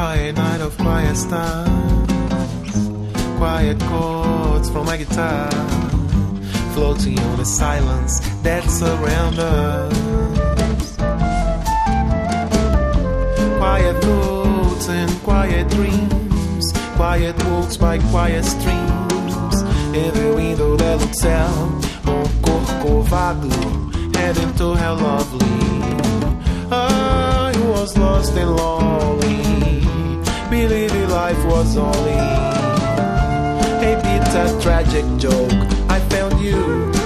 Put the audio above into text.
quiet night of quiet stars, quiet chords from my guitar, floating on the silence that surrounds us. Quiet thoughts and quiet dreams, quiet walks by quiet streams. Every window that looks out on Corcovado, heading to hell lovely. I was lost and lonely, believing life was only a bitter tragic joke. I found you